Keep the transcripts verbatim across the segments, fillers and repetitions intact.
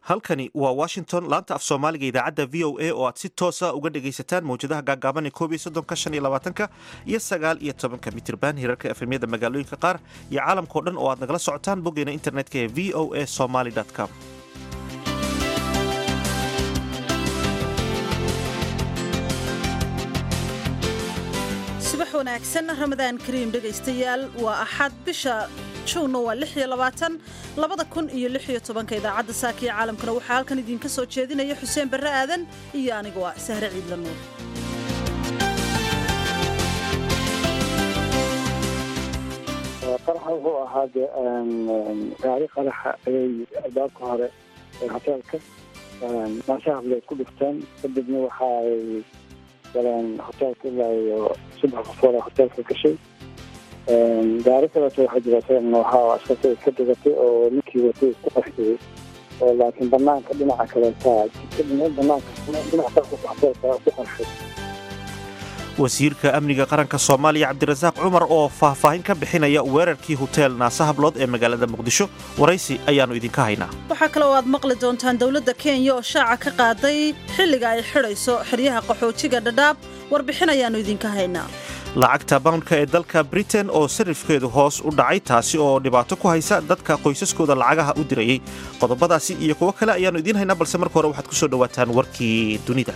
halkani waa Washington laanta af Soomaaliga idaacadda V O A oo aad si toos ah uga dhagaysataan mowjadaha gaagaaban ee koob iyo soddon shan iyo labaatan iyo sagaal iyo toban mitirban hirarka efemyada magaalooyinka qaar iyo caalamka oo dhan oo aad nagala socotaan boggeena internetka ee v o a somali dot com. subax wanaagsan ramadaan kariim dhagaystayaal waa axad bisha juunna waa lix iyo labaatan labada kun iyo lix iyo tobanka idaacadda saakiya caalamkana waxaa halkan idinka soo jeedinaya xuseen barre aadan iyo anigu waa sahre ciidla nuur. qaraxa wuxuu ahaa gaari qaraxa ayay albaabka hore ee hoteelka maashaha leed ku dhifteen kadibna waxa ay galeen hoteelka ilaa iyo saddex qofood oo hoteelka gashay gaari kaleeto waxaa jira waxaa askarta ka dhigatay oo ninkii watay isku qarxiyey oo laakiin banaanka dhinaca kaleeta banaanka dhinaca hoteelka ku qarxay. wasiirka amniga qaranka Soomaaliya Cabdirasaaq Cumar oo faahfaahin ka bixinaya weerarkii hotel Naasa Hablood ee magaalada Muqdisho waraysi ayaanu idinka haynaa. waxaa kale oo aad maqli doontaan dawladda Kenya oo shaaca ka qaaday xilliga ay xirayso xeryaha qaxootiga Dadaab warbixin ayaanu idinka haynaa. lacagta poundka ee dalka Britain oo sarifkeedu hoos u dhacay taasi oo dhibaato ku haysa dadka qoysaskooda lacagaha u dirayay. qodobadaasi iyo kuwa kale ayaanu idin haynaa balse marka hore waxaad ku soo dhawaataan warkii dunida.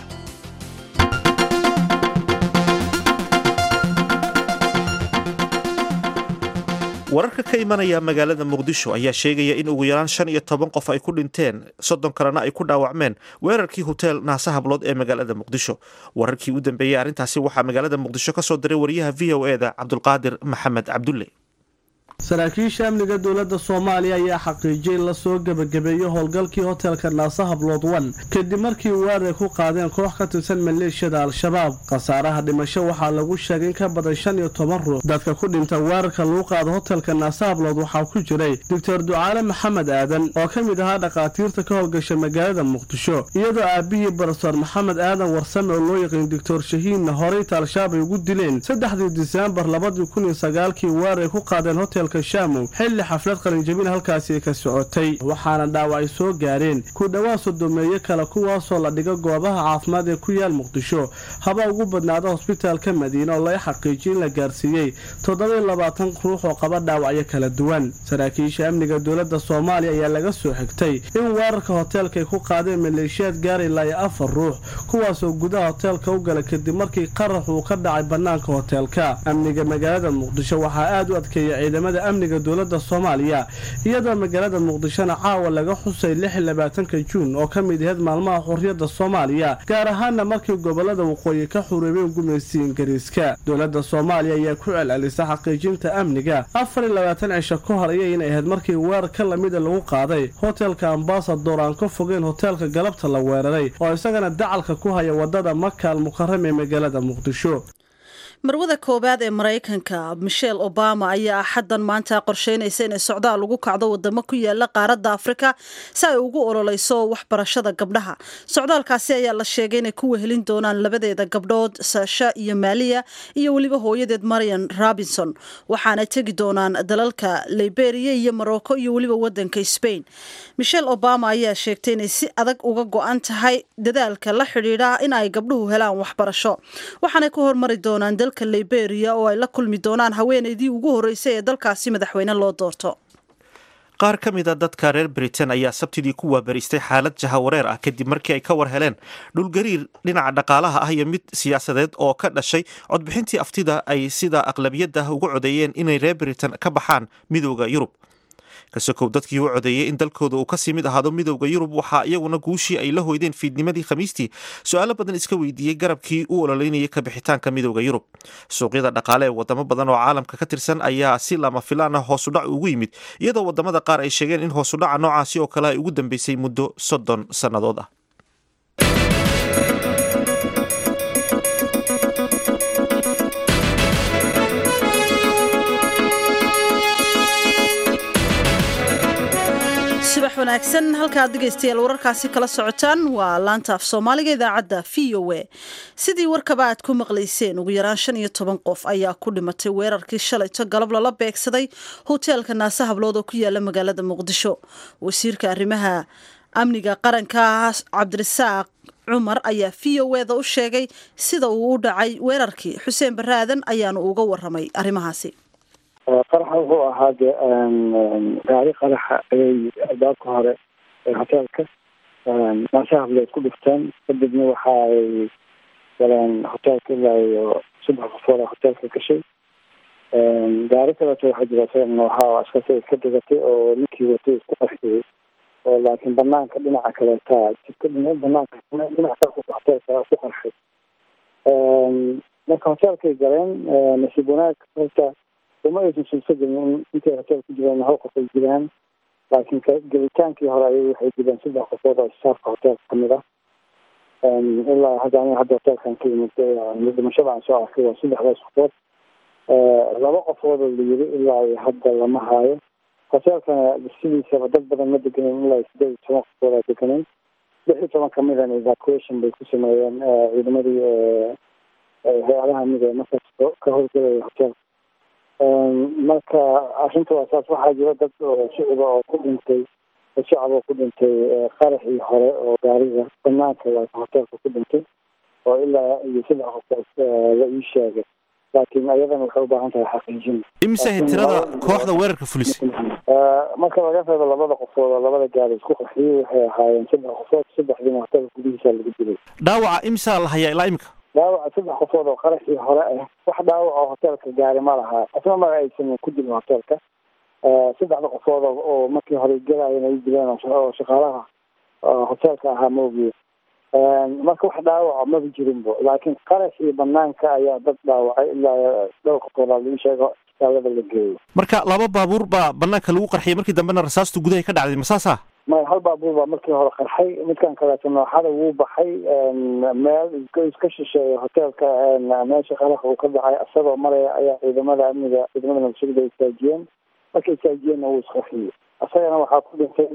wararka ka imanaya magaalada Muqdisho ayaa sheegaya in ugu yaraan shan iyo toban qof ay ku dhinteen soddon kalena ay ku dhaawacmeen weerarkii hotel Naasa Hablood ee magaalada Muqdisho. wararkii u dambeeyay arrintaasi waxaa magaalada Muqdisho ka soo diray wariyaha V O A da Cabdulqaadir Maxamed Cabdulle. saraakiisha amniga dowladda Soomaaliya ayaa xaqiijiyay la soo gabagabeeyay howlgalkii hotelka Naasa Hablood one kadib markii weerar ku qaadeen koox ka tirsan maleeshiyada Al-Shabaab. khasaaraha dhimasho waxaa lagu sheegay in ka badan shan iyo toban ruux. dadka ku dhintay weerarka lagu qaado hotelka Naasa Hablood waxaa ku jiray Doctor Ducaale Maxamed Aadan oo ka mid ahaa dhaqaatiirta ka howlgasha magaalada Muqdisho, iyadoo aabihii Professor Maxamed Aadan Warsame oo loo yaqaan Doctor Shahiin horey Al-Shabaab ugu dileen saddexdii Diseembar labada kun iyo sagaalkii weerar ku qaadeen hotel Shamu xilli xaflad qalinjabin halkaasi ka socotay, waxaana dhaawac soo gaareen ku dhawaad sodomeeyo kala kuwaasoo la dhigo goobaha caafimaad ee ku yaal Muqdisho. haba ugu badnaada hospitaalka Madiina oo la xaqiijiyay in la gaarsiiyay toddoba iyo labaatan ruux oo qaba dhaawacyo kala duwan. saraakiisha amniga dowladda Soomaaliya ayaa laga soo xigtay in weerarka hoteelka ay ku qaadeen maleeshiyad gaar ilaa afar ruux kuwaasoo gudaha hoteelka u galay kadib markii qarax uu ka dhacay banaanka hoteelka. amniga magaalada Muqdisho waxaa aad u adkeeyay ciidamada amniga dowladda Soomaaliya, iyadoo magaalada Muqdishona caawa laga xusay lix iyo labaatanka Juun oo ka mid ah maalmaha xorriyadda Soomaaliya, gaar ahaan markii gobolada waqooyi ka xureeyeen gumaysiga Ingiriiska. dowladda Soomaaliya ayaa ku celcelisay xaqiijinta amniga afar iyo labaatan cisho ka hor ayay inay ahayd markii weerar ka lamid lagu qaaday hotelka Ambassador aan ka fogeen hotelka galabta la weeraray oo isagana dacalka ku haya wadada Makka al-Mukarram ee magaalada Muqdisho. marwada koobaad ee Mareykanka Michelle Obama ayaa xaddan maanta qorsheynaysa in socdaal lagu kacdo wadamo ku yaala qaaradda Afrika si ay ugu ololeyso waxbarashada gabdhaha. socdaalkaasi ayaa la sheegay inay ku wehelin doonaan labadeeda gabdhood Sasha iyo Malia iyo waliba hooyadeed Marian Robinson, waxaana tagi doonaan dalalka Liberia iyo Morocco iyo waliba wadanka Spain. Michelle Obama ayaa sheegtay inay si adag uga go'an tahay dadaalka la xiriira in ay gabdhuhu helaan waxbarasho, waxaana ku hormari doonaan dalka Liberia oo ay la kulmi doonaan haweeneydii ugu horeysay ee dalkaasi madaxweyne loo doorto. qaar ka mid a dadka reer Britain ayaa sabtidii ku waabaristay xaalad jahawareer ah kadib markii ay ka war heleen dhulgariir dhinaca dhaqaalaha ah iyo mid siyaasadeed oo ka dhashay codbixintii aftida ay sida aqlabiyadda ugu codeeyeen inay reer Britain ka baxaan midowda Yurub. kasokow dadkii u codeeyay in dalkooda uu ka sii mid ahaado midowda Yurub waxaa iyaguna guushii ay la hoydeen fiidnimadii Khamiistii su'aalo badan iska weydiiyey garabkii u ololeynayay ka bixitaanka midowda Yurub. suuqyada dhaqaale ee wadamo badan oo caalamka ka tirsan ayaa si lama filaan ah hoos u dhac ugu yimid, iyadoo wadamada qaar ay sheegeen in hoos u dhaca noocaasi oo kale ay ugu dambeysay muddo soddon sannadood ah. subax wanaagsan halkaad dhegaystayaal wararkaasi kala socotaan waa laanta af Soomaaliga idaacadda V O A. sidii warkaba aad ku maqlayseen ugu yaraan shan iyo toban qof ayaa ku dhimatay weerarkii shalayto galab lala beegsaday hoteelka Naasa Hablood oo ku yaala magaalada Muqdisho. wasiirka arrimaha amniga qaranka cabdirasaaq cumar ayaa v o e da u sheegay sida uu u dhacay weerarkii. xuseen barre aadan ayaanu uga waramay arrimahaasi. qaraxa wuxuu ahaa de gaari qaraxa ayay albaabka hore ee hoteelka maashaha hableed ku dhifteen, kadibna waxa ay galeen hoteelka ilaa iyo saddex qofood oo hoteelka gashay. gaari kaleeto waxaa jira isagana waxaa askasi iska dhigatay oo ninkii watay isku qarxiyey, oo laakiin banaanka dhinaca kaleeta jidka banaanka dhinaca hoteelka ku qarxay. marka hoteelkay galeen, nasiib wanaag horta uma aysan suurta gelin intay hotel ku jireen hal qof ay jiraan, laakiin gelitaankii hore ayay waxay dileen saddex qofood oo staafka hoteelka kamid ah. ilaa hadda aniga hadda hoteelkan ka yimid dhimashada aan soo arkay waa saddexdaas qofood. laba qofood oo la yiri ilaa hadda lama haayo. hoteelkana sidiisaba dad badan ma deganen, ilaa sideed iyo toban qofood aa deganen. lix iyo toban kamidan evacuation bay ku sameeyeen ciidamadii hay-adaha mid ee markaas ka howlgelaya hoteelka. marka arrinta waa saas. waxaa jira dad oo shicba oo ku dhintay shacab oo ku dhintay qaraxii hore oo gaariga banaanka waa hoteelka ku dhintay, oo ilaa iyo saddex qofood la ii sheegay, laakiin ayadana waxay u baahan tahay xaqiijin. imise tirada kooxda weerarka fulisay? marka laga reebo labada qofood oo labada gaari isku qarxiyey waxay ahaayeen saddex qofood, saddexdiina hoteelka gudihiisa lagu dilay. dhaawaca imisa la hayaa ilaa imika? dhaawaca saddex qofood oo qaraxii hore ah, wax dhaawac oo hoteelka gaari ma lahaa, asna ma aysan ku dilin hoteelka. saddexda qofood oo markii hore gelaayeen ay dileen oo shaqaalaha hoteelka ahaa moogiye. marka wax dhaawaca maba jirinbo, laakiin qaraxii banaanka ayaa dad dhaawacay ilaa dhowr qofood aa lagu sheego isbitaalada la geeyo. marka laba baabuur baa banaanka lagu qarxiyay, markii dambena rasaastu gudaha ka dhacday, ma saasa? maya, hal baabuur baa markii hore qarxay, midkan kaleeto nooxada wuu baxay meel iska shisheeya hoteelka meesha qaraxa uu ka dhacay isagoo maraya ayaa ciidamada amniga ciidamada nabadsuguda istaajiyeen. markay istaajiyeenna wuu isqarxiyey. isagana waxaa ku dhintay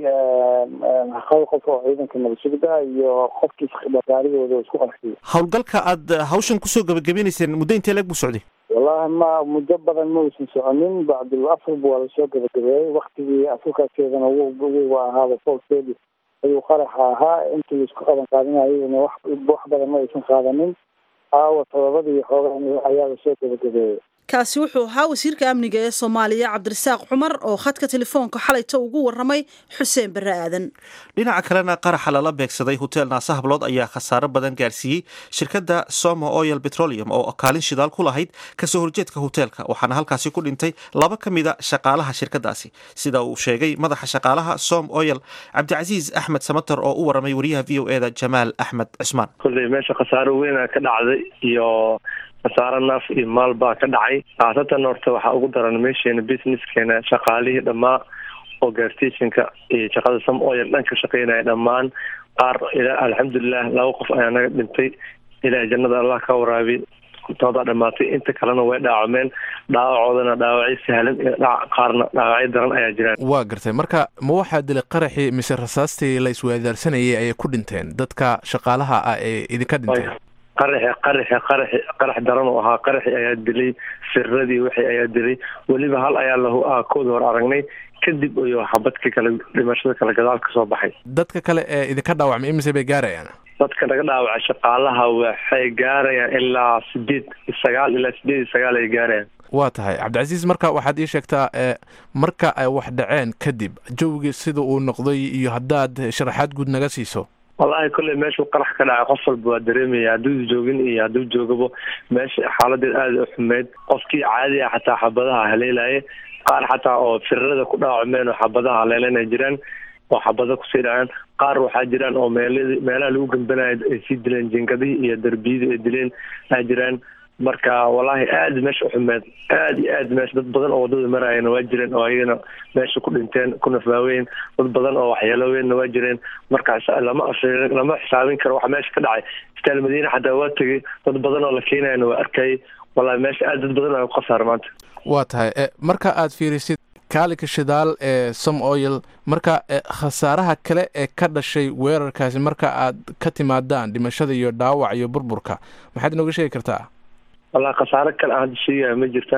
hal qof oo ciidanka nabadsuguda iyo qofkii gaarigooda isku qarxiyey. howlgalka aad hawshan kusoo gabagabeynayseen muddo intee leeg buu socday? wallahi ma muddo badan ma uusan soconin, bacdul afurba waa lasoo gabagabeeyey. waktigii afurkaaskeedana wuuba ahaaba foolkeedi ayuu qaraxa ahaa. intii isku qaban qaadinayayna wax wax badan ma aysan qaadanin. aawa todobadii xoogaa ayaa lasoo gabagabeeyey. kaasi wuxuu ahaa wasiirka amniga ee Soomaaliya Cabdirasaaq Cumar oo khadka telefoonka xalayta ugu waramay Xuseen Barre Aadan. dhinaca kalena qaraxa lala beegsaday hotel Naasa Hablood ayaa khasaare badan gaarsiiyey shirkadda Somo Oil Petroleum oo kaalin shidaal ku lahayd kasoo horjeedka hotelka, waxaana halkaasi ku dhintay laba ka mid ah shaqaalaha shirkadaasi, sida uu sheegay madaxa shaqaalaha Som Oil Cabdicasiis Axmed Samatar oo u waramay wariyaha V O E da Jamaal Axmed Cusmaan. kulli meesha khasaare weyn ka dhacday iyo khasaare naf iyo maal baa ka dhacay. haatan horta waxaa ugu daran meesheena businesskeena shaqaalihii dhammaa oo gaarsiishinka iyo shaqada Som Oil dhanka shaqeynaya dhammaan qaar ilaa alxamdulilah laba qof ayaa naga dhintay, ilaa jannada Allah ka waraabi tooda dhamaatay. inta kalena way dhaawacmeen, dhaawacoodana dhaawacyo sahlan iyo qaarna dhaawacyo daran ayaa jiraan. waa gartay. marka ma waxaa dilay qaraxii mise rasaastii la isweydaarsanayay ayay ku dhinteen dadka shaqaalaha ah ee idinka dhintay? qaraxi qaraxi qaraxi qarax daran oo ahaa. qaraxi ayaa dilay, sirradii wixii ayaa dilay, weliba hal ayaa lahu kooda hor aragnay, kadib iyo xabadka kale dhimashada kale gadaal ka soo baxay. dadka kale ee idinka dhaawacmay imise bay gaarayaan? dadka naga dhaawacay shaqaalaha waxay gaarayaan ilaa sideed iyo sagaal ilaa sideed iyo sagaal ay gaarayaan. waa tahay Cabdicasiis, marka waxaad ii sheegtaa marka ay wax dhaceen kadib jawgii sida uu noqday iyo haddaad sharaxaad guud naga siiso. wallahi kulley meeshuu qarax ka dhacay qof walba waa dareemaya, hadduu joogin iyo hadduu joogabo meesha xaaladeed aada u xumeyd. qofkii caadi ah xataa xabadaha haleelaya, qaar xataa oo firarada ku dhaawacmeen oo xabadaha haleelanay jiraan oo xabada kusii dhaceen. qaar waxaa jiraan oo meel meelaha lagu gambanayo ay sii dileen, jinkadihii iyo darbiyadii ay dileen aa jiraan. marka wallahi aada meesha u xumeed, aada iyo aad meesha dad badan oo wadada maraayana waa jireen oo ayagana meesha ku dhinteen ku nafaaweyn. dad badan oo waxyeeloweenna waa jireen. marka lama lama xisaabin karo waxa meesha ka dhacay. istaal madiina xataa waa tegey, dad badan oo la keenayana waa arkayay. wallahi meesha aada dad badan aa ku khasaara maanta. waa tahay. marka aad fiirisid kaalinka shidaal ee Som Oil, marka khasaaraha kale ee ka dhashay weerarkaasi marka aad ka timaadaan dhimashada iyo dhaawac iyo burburka, maxaad inooga sheegi kartaa? wallahi khasaare kale aan hadda sheegaya ma jirtaan.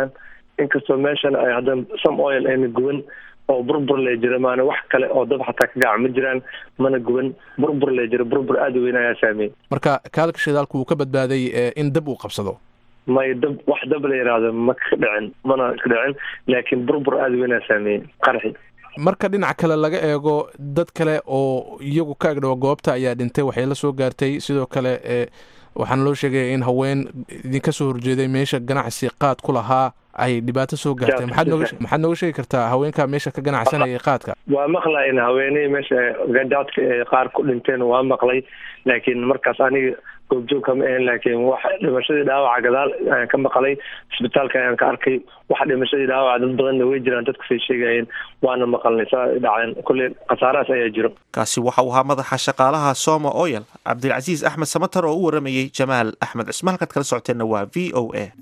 inkastoo meeshan ay haddana some oil ayna guban oo burbur lee jira maana wax kale oo dab xataa ka gaca ma jiraan mana guban burbur lee jira burbur aada u weyn ayaa saameeyey marka kaalka shidaalku wuu ka badbaaday in dab uu qabsado may dab wax dab la yidhaahdo ma ka dhicin mana ka dhicin laakiin burbur aada u weyn ayaa saameeyey qarxi marka dhinac kale laga eego dad kale oo iyagu ka agdhawa goobta ayaa dhintay waxay la soo gaartay sidoo kale waxaana loo sheegaya in haween idinka soo horjeeday meesha ganacsi qaad ku lahaa ay dhibaato soo gaartay maxaad nooga sheegi kartaa haweenka meesha ka ganacsanaya qaadka waa maqlay in haweeney meesha gadaadka qaar ku dhinteen waa maqlay laakiin markaas aniga goobjoog kama ahayn laakiin wax dhimashadii dhaawaca gadaal ayaan ka maqlay isbitaalka ayaan ka arkay wax dhimashadii dhaawaca dad badanna way jiraan dadka say sheegayeen waana maqalnay saa dhaceen kulley khasaarahaas ayaa jiro kaasi waxa uu ahaa madaxa shaqaalaha Soma Oil Cabdilcasiis Axmed Samatar oo u waramayay Jamaal Axmed Cismaan halkaad kala socoteenna waa V O A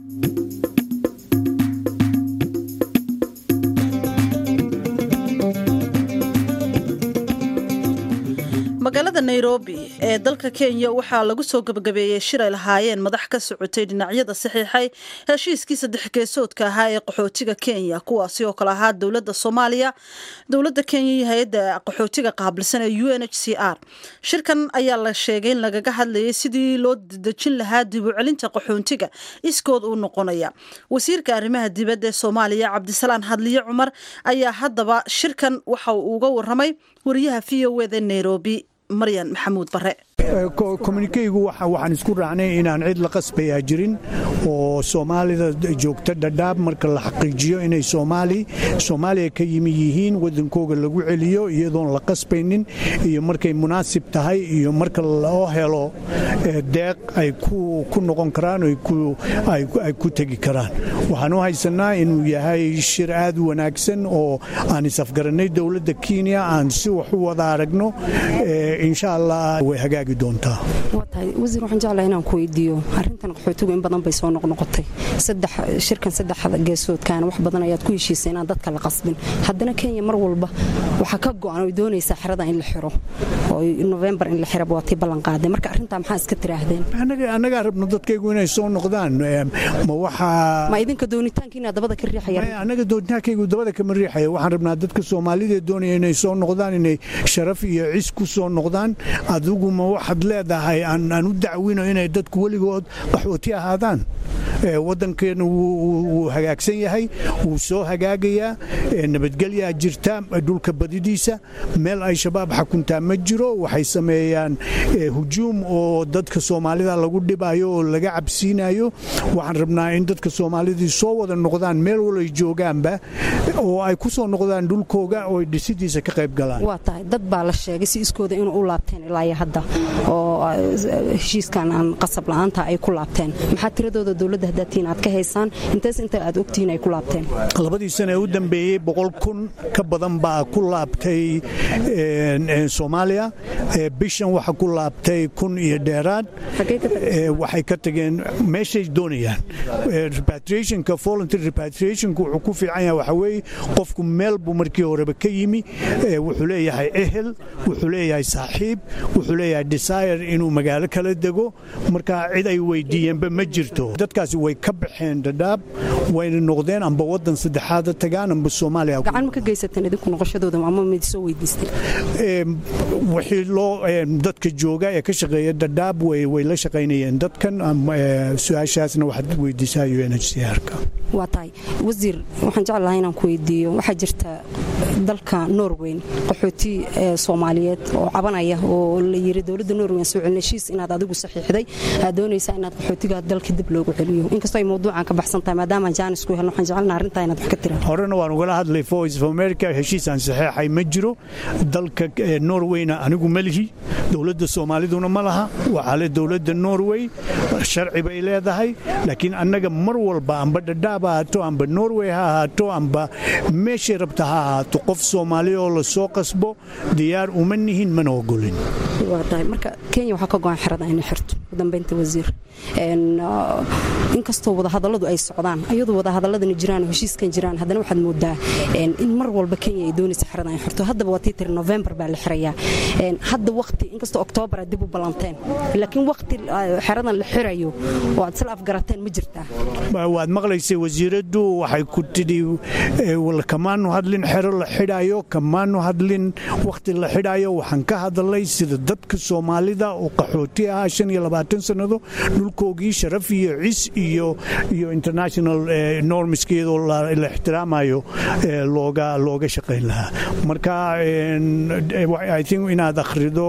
magaalada Nairobi ee dalka Kenya waxaa lagu soo gabagabeeyay shir ay lahaayeen madax ka socotay dhinacyada saxiixay heshiiskii saddex geesoodka ahaa ee qaxootiga Kenya kuwaasi oo kala ahaa dowladda Soomaaliya dowladda Kenya iyo hay'adda qaxootiga qaabilsan ee U N H C R shirkan ayaa la sheegay in lagaga hadlayay sidii loo dejin lahaa dib u celinta qaxootiga iskood uu noqonaya wasiirka arrimaha dibadda ee Soomaaliya Cabdisalaan Hadliye Cumar ayaa haddaba shirkan waxa uu uga waramay wariyaha V O A ee Nairobi Maryan Maxamuud Bare communicate-gu waxaan isku raacnay inaan cid la qasbaya jirin oo Soomaalida joogta Dadaab marka la xaqiijiyo inay Soomaali Soomaaliya ka yimi yihiin wadankooda lagu celiyo iyadoon la qasbaynin iyo markay munaasib tahay iyo marka loo helo deeq ay ku ku noqon karaan oo ku ay ay ku tagi karaan waxaan u haysanaa inuu yahay shir aad u wanaagsan oo aan isafgaranay dawladda Kenya aan si wax u wada aragno insha Allah way hagaagi doontaa watahay wasiir waxaan jeclahay inaan ku weydiiyo arrintan qaxootigu in badan bay soo noqnoqotay saddex shirkan saddexda geesoodkaan wax badan ayaad ku heshiisay inaan dadka la qasbin haddana Kenya mar walba waxa ka go'an oo doonaysa xirada in la xiro oo November in la xiro waati ballan qaaday marka arrinta maxaa iska tiraahdeen anaga anaga rabno dadkaygu inay soo noqdaan ma waxa ma idinka doonitaankiina dabada ka riixayaan anaga doonitaankaygu dabada ka riixaya waxaan rabnaa dadka Soomaalida doonaya inay soo noqdaan inay sharaf iyo cis ku soo noqdaan adigu ma waxaad leedahay aan u dacwino inay dadku weligood qaxooti ahaadaan wadankeena wuu hagaagsan yahay wuu soo hagaagayaa nabadgelyaa jirta dhulka badidiisa meel ay shabaab xakuntaa ma jiro waxay sameeyaan hujuum oo dadka Soomaalida lagu dhibayo oo laga cabsiinayo waxaan rabnaa in dadka Soomaalida soo wada noqdaan meel wala ay joogaanba oo ay ku soo noqdaan dhulkooga oo dhisidiisa ka qayb galaan waa tahay dad baa la sheegay si iskooda inuu u laabteen ilaa hadda oo heshiiskan aan qasab la'aanta ay ku laabteen maxaa tiradooda dawladda hadaatiin aad ka haysaan intaas inta aad ogtiin ay ku laabteen labadii sano ee u dambeeyay boqol kun ka badan baa ku laabtay Soomaaliya bishan waxa ku laabtay kun iyo dheeraad waxay ka tageen meeshay doonayaan repatriation ka voluntary repatriation ku wuxuu ku fiican yahay waxa weeye qofku meel buu markii horeba ka yimi wuxuu leeyahay ehel wuxuu leeyahay saaxiib wuxuu leeyahay desire inuu magaalo kala dego marka cid ay weydiiyeenba ma jirto dadkaasi way ka baxeen Dadaab wayna noqdeen amba wadan saddexaad tagaan amba Soomaaliya gacan ma ka geysateen idinku noqoshadooda ama mid soo weydiistay ee wixii loo dadka jooga ee ka shaqeeya Dadaab way way la shaqeynayeen dadkan su'aashaasna waxaad weydiisaa U N H C R-ka waa tahay wasiir waxaan jeclahay inaan ku weydiiyo waxa jirta dalka Norway qaxooti Soomaaliyeed oo cabanaya oo la yiri dawladda Norway soo celinaysiis inaad adigu saxiixday aad doonaysaa inaad qaxootiga dalka dib loogu celiyo inkastoo ay mowduucan ka baxsan tahay maadaama Jaanis ku helno waxaan jeclahay arrinta inaad wax ka tiraahdo horena waan uga hadlay Voice of America heshiis aan saxiixay ma jiro dalka Norwayna anigu ma lihi dawladda Soomaaliduna ma laha waxa la dawladda Norway sharci bay leedahay laakiin annaga mar walba amba Dadaab haato amba Norway haato amba meesha rabta haato qof Soomaali oo la soo qasbo diyaar uma nihin mana ogolin waa tahay marka Kenya waxa ka go'an xirada inay xirto ugu dambeynta wasiir inkastoo wadahadalladu ay socdaan ayadoo wadahadaladana jiraan heshiiskan jiraan haddana waxaad moodaa in mar walba Kenya ay doonayso xiradan ay xirto haddaba waa titir November baa la xirayaa hadda waqti inkastoo October dib u balanteen laakiin waqti xiradan la xirayo oo aad sal afgarateen ma jirtaa waad maqlaysay wasiiradu waxay ku tidhi wal kamaanu hadlin xiro la xidhayo kamaanu hadlin waqti la xidhayo waxaan ka hadalay sida dadka Soomaalida oo qaxooti ah shan iyo labaatan sanado dhulkoogii sharaf iyo cis iyo iyo international normskeedo la ixtiraamayo looga looga shaqeyn lahaa marka I think inaad akhrido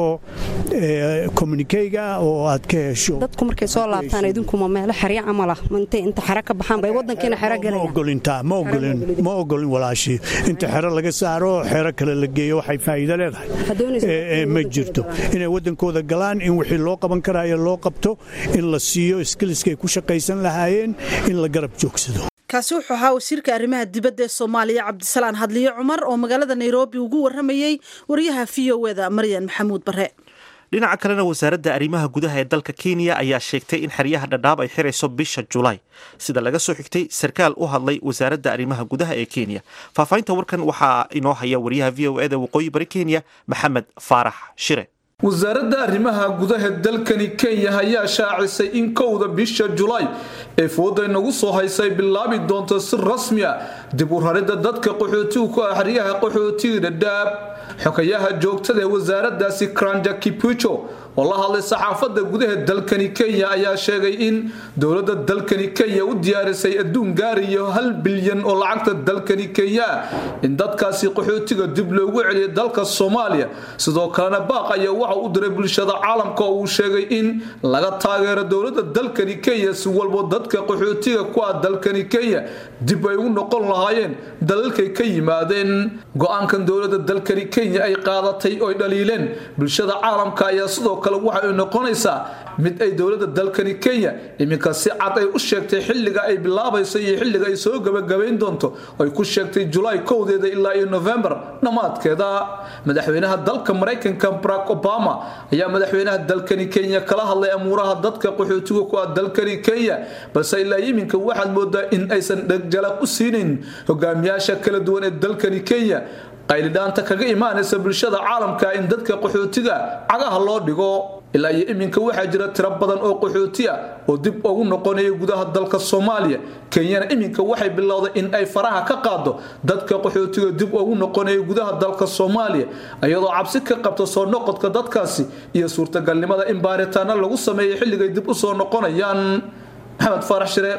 communique-ga oo aad ka hesho dadku markay soo laabtaan idinku ma meel xariic amal ah intay inta xara ka baxaan bay wadankeena xara galayaan ma ogolinta ma ogolin ma ogolin walaashi inta xara laga saaro xara kale la geeyo waxay faa'iido leedahay ma jirto inay wadankooda galaan in wixii loo qaban karayo loo qabto in la siiyo skillskay ku shaqaysan lahaayeen in la garab joogsado kaasi wuxuu ahaa wasiirka arrimaha dibadda ee Soomaaliya Cabdisalaan Hadliye Cumar oo magaalada Nairobi ugu waramayay wariyaha V O A da Maryan Maxamuud Bare dhinaca kalena wasaaradda arrimaha gudaha ee dalka Kenya ayaa sheegtay in xeryaha Dadaab ay xirayso bisha July sida laga soo xigtay sarkaal u hadlay wasaaradda arrimaha gudaha ee Kenya faafaynta warkan waxa inoo haya wariyaha V O A da waqooyi bari Kenya Maxamed Faarax Shire wasaaradda arrimaha gudaha dalkani Kenya ayaa shaacisay in kowda bisha July ee fooday nagu soo haysay bilaabi doonto si rasmi ah dib u raridda dadka qaxootiga ku ah xeryaha qaxootiga Dadaab xogayaha joogtada ee wasaaraddaasi Kranja Kipucho oo la hadlay saxaafadda gudaha dalkani Kenya ayaa sheegay in dawladda dalkani Kenya u diyaarisay adduun gaarayo hal bilyan oo lacagta dalkani Kenya in dadkaasi qaxootiga dib loogu celiyo dalka Soomaaliya sidoo kalena baaq ayaa waxa uu diray bulshada caalamka oo uu sheegay in laga taageero dawladda dalkani Kenya si walba dadka qaxootiga ku ah dalkani Kenya dib ay u noqon lahaayeen dalalkay ka yimaadeen go'aankan dawladda dalkani Kenya ay qaadatay oo dhaliileen bulshada caalamka ayaa sidoo kale waxa ay noqonaysaa mid ay dawladda dalkani Kenya iminka si cad ay u sheegtay xilliga ay bilaabayso iyo xilliga ay soo gabagabeyn doonto ay ku sheegtay July kowdeeda ilaa iyo November dhamaadkeeda madaxweynaha dalka Mareykanka Barack Obama ayaa madaxweynaha dalkani Kenya kala hadlay amuuraha dadka qaxootiga ku ah dalkani Kenya balse ilaa iminka waxaad moodaa in aysan dhagjalaq u siinin hogaamiyaasha kala duwan ee dalkani Kenya qaylidaanta kaga imaanaysa bulshada caalamka in dadka qaxootiga cagaha loo dhigo ilaa iyo iminka waxaa jira tiro badan oo qaxooti ah oo dib ugu noqonaya gudaha dalka Soomaaliya Kenya iminka waxay bilowday in ay faraha ka qaado dadka qaxootiga dib ugu noqonaya gudaha dalka Soomaaliya ayadoo cabsi ka qabto soo noqodka dadkaasi iyo suurtagalnimada in baaritaano lagu sameeyo xilliga dib u soo noqonayaan Maxamed Faarax Shire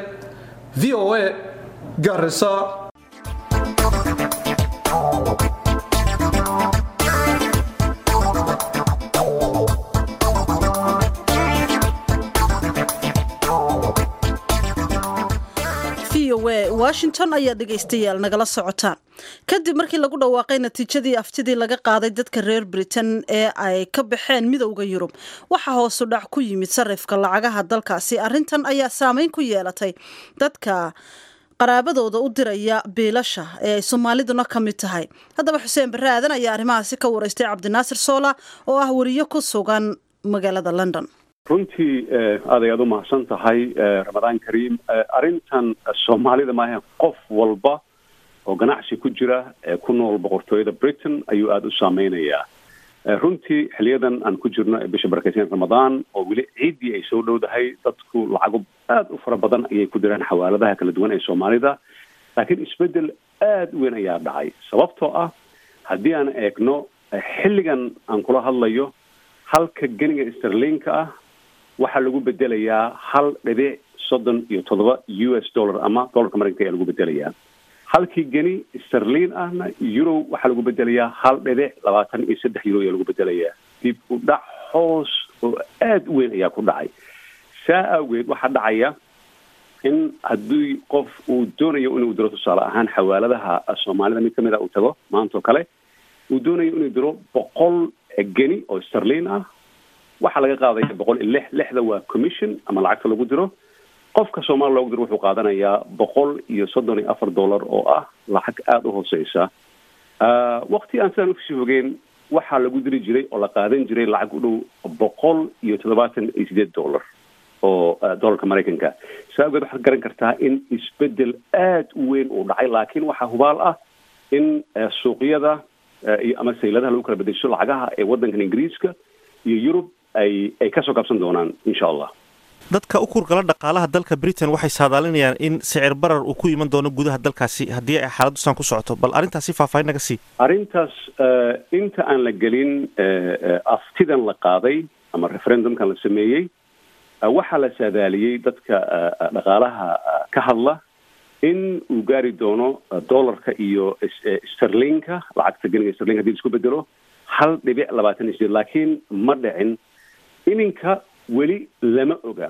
V O A Garissa Washington ayaa dhageystayaal nagala socotaan kadib markii lagu dhawaaqay natiijadii aftidii laga qaaday dadka reer Britain ee ay ka baxeen midowga Yurub waxa hoos u dhac ku yimid sarifka lacagaha dalkaasi arintan ayaa saameyn ku yeelatay dadka qaraabadooda u diraya biilasha ee ay Soomaaliduna ka mid tahay haddaba Xuseen Barre Aadan ayaa arrimahaasi ka wareystay Cabdinaasir Soola oo ah wariye ku sugan magaalada London runtii aad ayaad u mahadsan tahay ramadaan kariim arrintan Soomaalida maaha qof walba oo ganacsi ku jira ee ku nool boqortooyada Britain ayuu aad u saameynayaa runtii xiliyadan aan ku jirno bisha barakeysan Ramadaan oo wili ciidii ay soo dhowdahay dadku lacag aad u fara badan ayay ku diraan xawaaladaha kala duwan ee Soomaalida laakiin isbedel aad u weyn ayaa dhacay sababtoo ah haddii aan eegno xilligan aan kula hadlayo halka ganiga sterling-ka ah waxaa lagu bedelayaa hal dhibic soddon iyo toddoba U S dollar ama dollarka Mareykanka ayaa lagu bedelayaa halkii geni sterling ahna euro waxaa lagu bedelayaa hal dhibic labaatan iyo saddex euro ayaa lagu bedelayaa dib u dhac hoos oo aad u weyn ayaa ku dhacay saa awgeed waxaa dhacaya in haddii qof uu doonayo inuu diro tusaale ahaan xawaaladaha Soomaalida mid kamid ah uu tago maanta oo kale uu doonayo inuu diro boqol geni oo sterling ah waxaa laga qaadaya boqol iyo lix lixda waa commission ama lacagta lagu diro qofka Soomaali loogu diro wuxuu qaadanayaa boqol iyo soddon iyo afar dollar oo ah lacag aad u hooseysa waqti aan saan u sii fogeen waxaa lagu diri jiray oo la qaadan jiray lacag u dhow boqol iyo toddobaatan iyo sideed dollar oo dollarka maraykanka. saa awgeed waxaad garan kartaa in isbedel aad u weyn uu dhacay, laakiin waxaa hubaal ah in suuqyada ama sayladaha lagu kala bedesho lacagaha ee waddankan ingiriiska iyo yurub ay ay kasoo kabsan doonaan insha allah. dadka u kurgala dhaqaalaha dalka Britain waxay saadaalinayaan in sicir barar uu ku iman doono gudaha dalkaasi haddii ay xaaladdu san ku socoto. bal arrintaasi faahfaahin naga sii. arrintaas inta aan la gelin aftidan la qaaday ama referendumkan la sameeyey, waxaa la saadaaliyey dadka dhaqaalaha ka hadla in uu gaari doono dollarka iyo sterlinka, lacagta geniga sterlinka hadii isku bedelo hal dhibic labaatan iyo sideed, laakiin ma dhicin. ininka weli lama oga.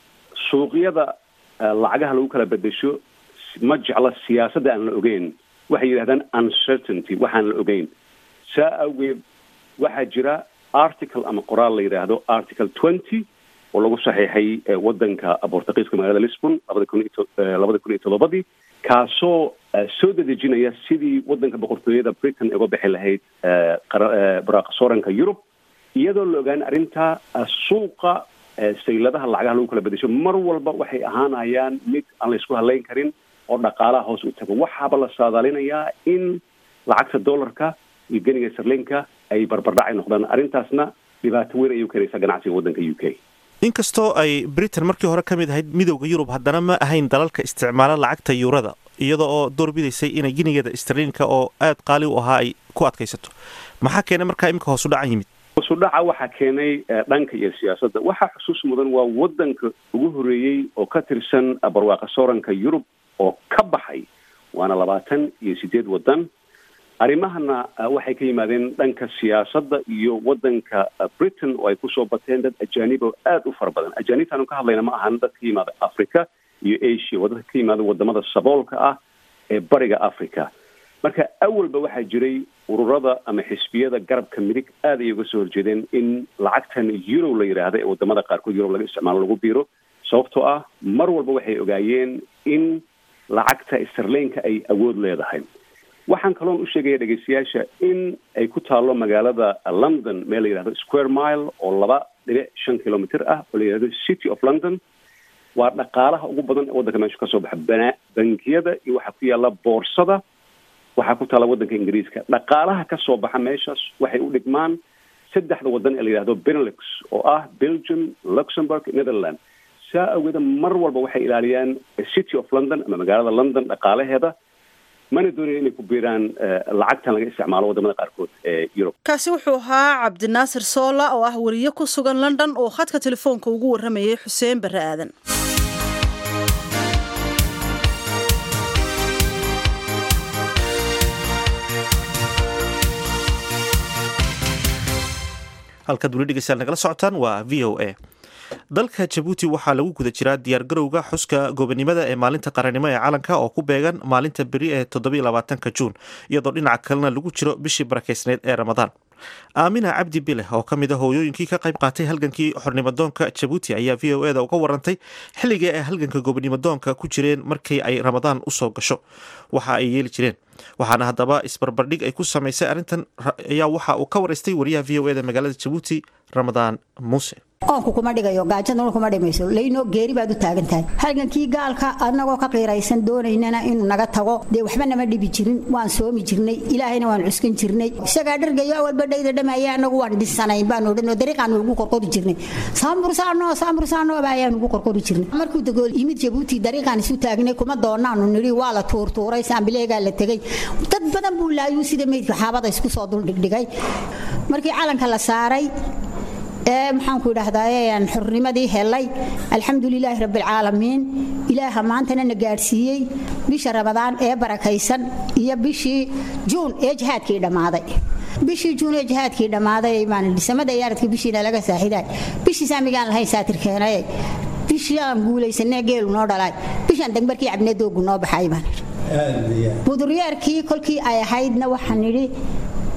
suuqyada lacagaha lagu kala bedesho ma jecla siyaasadda aan la ogeyn, waxay yidhahdaan uncertainty, waxaan la ogeyn. saa awgeed waxaa jira article ama qoraal la yidhaahdo article twenty oo lagu saxiixay waddanka Boortaqiiska magaalada Lisbon labada kun iyo labada kun iyo toddobadii, kaasoo soo dedejinaya sidii waddanka boqortooyada Britain uga bixi lahayd baraqsooranka Yurub, iyadoo la ogaan arrinta suuqa sayladaha lacagaha lagu kala bedesho mar walba waxay ahaanayaan mid aan la isku halayn karin oo dhaqaalaha hoos u tago. waxaaba la saadaalinayaa in lacagta dollarka iyo geniga sterlinka ay barbardhacay noqdaan. arrintaasna dhibaato weyn ayuu keenaysaa ganacsiga waddanka U K. inkastoo ay Britain markii hore ka mid ahayd midowda Yurub, haddana ma ahayn dalalka isticmaala lacagta yuurada, iyada oo doorbidaysay inay genigeeda sterlinka oo aad qaali u ahaa ay ku adkaysato. maxaa keenay markaa imika hoos u dhacan yimid? hoos u dhaca waxaa keenay dhanka iyo siyaasadda. waxaa xusuus mudan waa waddanka ugu horeeyey oo ka tirsan barwaaqa sooranka Yurub oo ka baxay, waana labaatan iyo sideed waddan. arrimahana waxay ka yimaadeen dhanka siyaasadda iyo waddanka Britain oo ay kusoo bateen dad ajaanib oo aad u fara badan. ajaanibtaanu ka hadlayna ma ahan dad ka yimaada Africa iyo Asia, waa dadka ka yimaada wadamada saboolka ah ee bariga Africa. marka awalba waxaa jiray ururada ama xisbiyada garabka midig aad ay uga soo horjeedeen in lacagtan euro la yidhaahdo ee wadamada qaarkood Yurub laga isticmaalo lagu biiro, sababtoo ah mar walba waxay ogaayeen in lacagta sterlinka ay awood leedahay. waxaan kaloon u sheegaya dhegeystayaasha in ay ku taalo magaalada London meel la yidhahdo Square Mile oo laba dhibic shan kilomitr ah oo la yidhahdo City of London. waa dhaqaalaha ugu badan ee waddanka meesha kasoo baxa. bankiyada iyo waxaa ku yaala boorsada waxaa ku taala waddanka Ingiriiska. dhaqaalaha kasoo baxa meeshaas waxay u dhigmaan saddexda waddan ee la yidhahdo Benelux oo ah Belgium, Luxembourg, Netherlands. saa awgeeda mar walba waxay ilaaliyaan City of London ama magaalada London dhaqaalaheeda, mana doonaya inay ku biiraan lacagtan laga isticmaalo wadamada qaarkood ee Yurub. kaasi wuxuu ahaa Cabdinaasir Soola oo ah wariye ku sugan London oo khadka telefoonka ugu waramayay Xuseen Bare Aadan. halkaad weli dhegeystayaal nagala socotaan waa V O A. dalka Djibouti waxaa lagu guda jiraa diyaargarowga xuska gobonimada ee maalinta qarannimo ee calanka oo ku beegan maalinta beri ee toddoba iyo labaatanka juun, iyadoo dhinaca kalena lagu jiro bishii barakeysneed ee Ramadaan. aamina cabdi bile oo ka mid ah hooyooyinkii ka qayb qaatay halgankii xornimadoonka Djibouti ayaa V O A da uga warantay xilligii ay halganka gobonimadoonka ku jireen markii ay Ramadaan u soo gasho waxa ay yeeli jireen. waxaana haddaba isbarbardhig ay ku samaysay arrintan ayaa waxa uu ka waraystay wariyaha V O A da magaalada Djibouti Ramadaan Muuse. oonku kuma dhigayo gaajaduna kuma dhimayso layno geeri baad u taagan tahay. halgankii gaalka annagoo ka qiiraysan doonaynana inuu naga tago dee waxba nama dhibi jirin, waan soomi jirnay, ilaahayna waan cuskan jirnay. isagaa dhargayo awalba dhayda dhamaya annagu waan dhisanayn baan odhanoo dariiqaanu ugu qorqori jirnay. saambursaano saambursaano ayaan ugu qorqori jirnay. markuu dagool yimid Djibouti dariiqaan isu taagnay kuma doonaanu nidhi waa la tuurtuuray, saambileegaa la tegey. dad badan buu laayuu sida meydka xaabada isku soo dul dhigdhigay. markii calanka la saaray ee maxaan ku idhaahdaa aan xornimadii helay, alxamdulilaahi rabbil caalamiin, ilaaha maantana na gaarsiiyey bisha Ramadaan ee barakaysan iyo bishii Juun ee jihaadkii dhamaaday. bishii Juun ee jihaadkii dhamaaday baan dhisamada yaaradkii bishiina laga saaxiday. bishii saamigaan lahayn saatir keenay, bishii aan guulaysanay geel noo dhalay, bishan dagmarkii cabnay doogu noo baxay baan. buduriyarkii kolkii ay ahaydna waxaan nidhi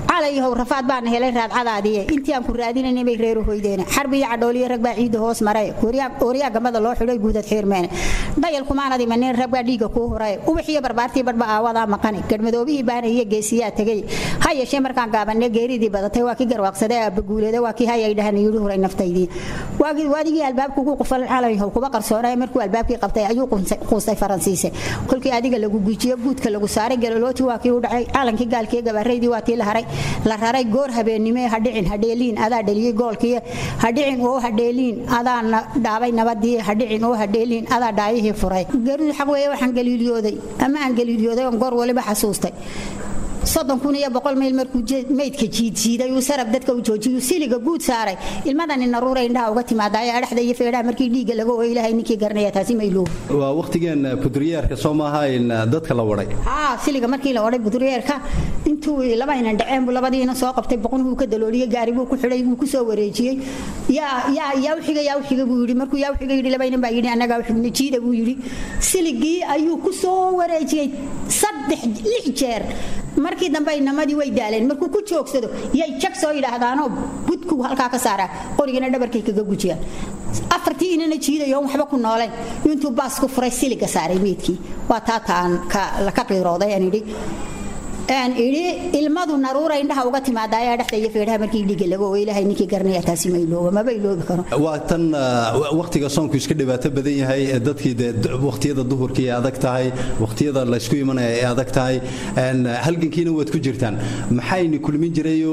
calayhow rafaad baan helay raadcadaadii intii aan ku raadinay bay reer hooydeena xarbi iyo cadhooliye rag baa ciid hoos maray kooriya kooriya gamada loo xidhay guudad xirmeen dayal kumaanadi maneen rag baa dhiiga ku horay ubixiyo barbaartii badba aawada maqani gadmadoobihii baana iyo geesiyaa tagay ha yeeshee markaan gaabanay geeridii badatay waa ki garwaaqsaday aaba guuleeda waa ki hayay dhahan yiri horay naftaydii waagii waadigii albaabku ku qufal calayhow kuba qarsoonay markuu albaabkii qabtay ayuu quustay faransiise kulkii adiga lagu gujiyo guudka lagu saaray galolooti waa ki u dhacay calankii gaalkii gabareydii waa tii la haray la raray goor habeenimo hadhicin hadheeliin adaa dhaliyay goolkii hadhicin oo hadheeliin adaa dhaabay nabadii hadhicin oo hadheeliin adaa dhaayihii furay garuud xaq weeye waxaan galiiliyooday ama aan galiiliyooday oo goor waliba xasuustay soddon kun iyo boqol mayl markuu meydka jiidjiiday uu sarab dadka u joojiyay siliga guud saaray ilmadan in naruuray indhaha uga timaaday adhaxda iyo feedhaha markii dhiiga laga oo ilaahay ninkii garanaya taasi maylo waa waqtigan budriyeerka Soomaha in dadka la waday ha siliga markii la waday budriyeerka intuu laba inaan dhaceen buu labadiina soo qabtay boqon uu ka dalooliyay gaari buu ku xidhay uu ku soo wareejiyay ya ya ya wixiga ya wixiga buu yiri markuu ya wixiga yiri laba inaan baa yiri anaga wixina jiida buu yiri siligii ayuu ku soo wareejiyay saddex lix jeer markii dambe inamadii way daaleen markuu ku joogsado yay jag soo yiraahdaan oo budku halka ka saara qorigana dhabarkay kaga gujiyaan afartii inana jiidayo waxba ku nooleen intuu baas ku furay siliga saaray meedkii waa taataan ka la ka qiirooday aan yiri aan iri ilmadu naruura indhaha uga timaaday adhaxda iyo feedhaha markii dhiga laga oo ilaahay ninkii garanaya taasi ma ilooba ma bay iloobi karo waa tan waqtiga soonku iska dhibaato badan yahay dadkii waqtiyada duhurkii adag tahay waqtiyada la isku imanaya ay adag tahay aan halgankiina waad ku jirtaan maxayni kulmin jirayo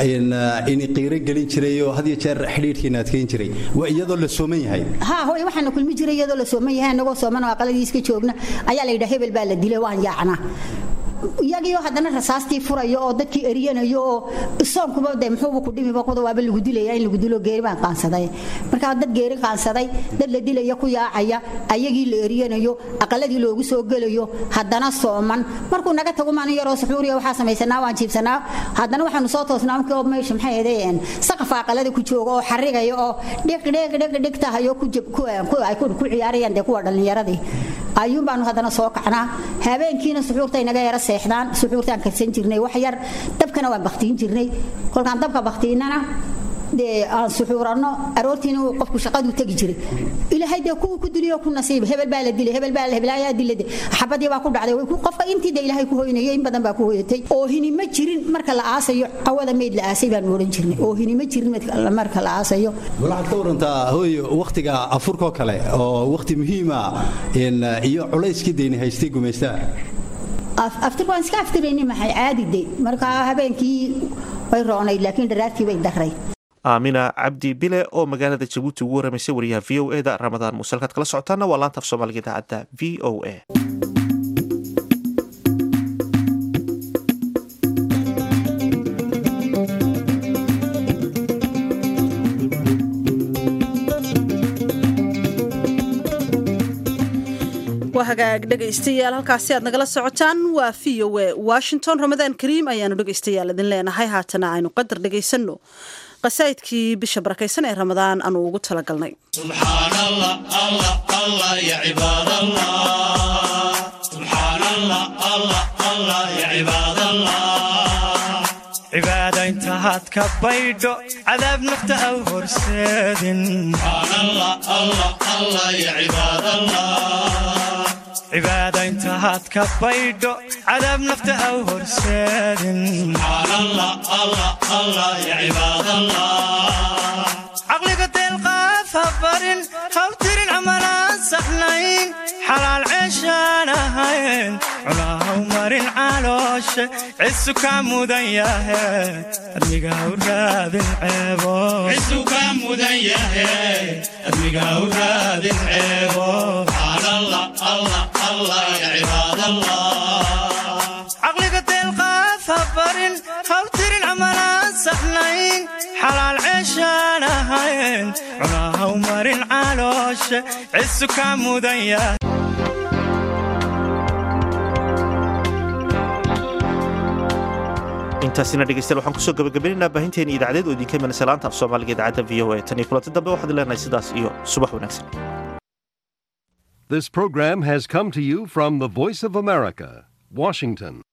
in qiiro galin jirayo had iyo jeer xiriirkiina adkeyn jiray waa iyadoo la sooman yahay ha hooy waxaan kulmin jiray iyadoo la sooman yahay anagoo sooman oo aqaladiis ka joogna ayaa la yiraahdaa hebel baa la dilay waan yaacna iyagiyo haddana rasaastii furayo oo dadkii eriyanayo oo soonkuba de muxuu ku dhimi baqoda waaba lagu dilaya in lagu dilo geeri baan qaansaday marka dad geeri qaansaday dad la dilaya ku yaacaya ayagii la eriyanayo aqaladii loogu soo galayo haddana sooman markuu naga tago maan yaro suxuuriya waxa sameeysanaa waan jiibsanaa haddana waxaanu soo toosnaa oo meesha maxay ahaydeen saqaf aqalada ku joogo oo xarigayo oo dhiq dhiq dhiq dhigtahayo ku jib ku ay ku ciyaarayaan de kuwa dhalinyaradii ayuun baanu haddana soo kacnaa habeenkiina suxuurta inaga yara seexdaan suxuurtaan karsan jirnay wax yar dabkana waan baqtiin jirnay kolkaan dabka baqtiinana de aan suxuurano aroortiina uu qofku shaqadu tagi jiray ilaahay de ku ku diliyo ku nasiib hebel baa la dilay hebel baa la hebel ayaa dilay xabadii baa ku dhacday qofka intii de ilaahay ku hooynayay in badan baa ku hooyatay oo hini ma jirin marka la aasayo awada meed la aasay baan oran jirnay oo hini ma jirin marka la aasayo waxaad ka warantaa hooy waqtiga afurka kale oo waqti muhiim ah in iyo culayskii deyn haystay gumeystaa aftirku aan iska aftirayni maxay caadi de marka habeenkii way roonay laakiin daraartii bay daray aamina cabdi bile oo magaalada Jabuuti ugu waramaysay wariyaha V O A da Ramadaan Musalkad kala socotaana waa laanta af Soomaaliga idaacadda V O A hagaag dhageystayaal halkaasi aad nagala socotaan waa V O A Washington Ramadaan Kariim ayaanu dhageystayaal idin leenahay haatana aynu qadar dhageysano qasaidkii bisha barakaysan ee Ramadaan aanu ugu talagalnay subhanallah allah allah ya ibadallah subhanallah allah allah ya ibadallah عبادة انتهت كبيدو عذاب نقطة أو هرسادن سبحان الله الله الله يا عباد الله عبادة انتهت كبيدو عذاب نقطة أو هرسادن سبحان الله الله الله يا عباد الله عقلي قد تلقى فبرن خوترين عملا سحنين حلال عيشانا هين علاها ومرين عالوش عسوك مدنياهين أدميقا ورادين عيبو عسوك مدنياهين أدميقا ورادين عيبو سبحان الله الله الله يا عباد الله عقلي قد تلقى فبرن خوترين عملا سحنين حلال عيشانا هين علاها ومرين عالوش عسوك مدنياهين intaasina dhegeystayaal waxaan kusoo gabagabaynaynaa baahinteena idaacadeed oo idinka imanaysa laanta af Soomaaliga idaacadda V O A tan iyo kulanti dambe waxaad leenahay sidaas iyo subax wanaagsan. This program has come to you from the Voice of America, Washington.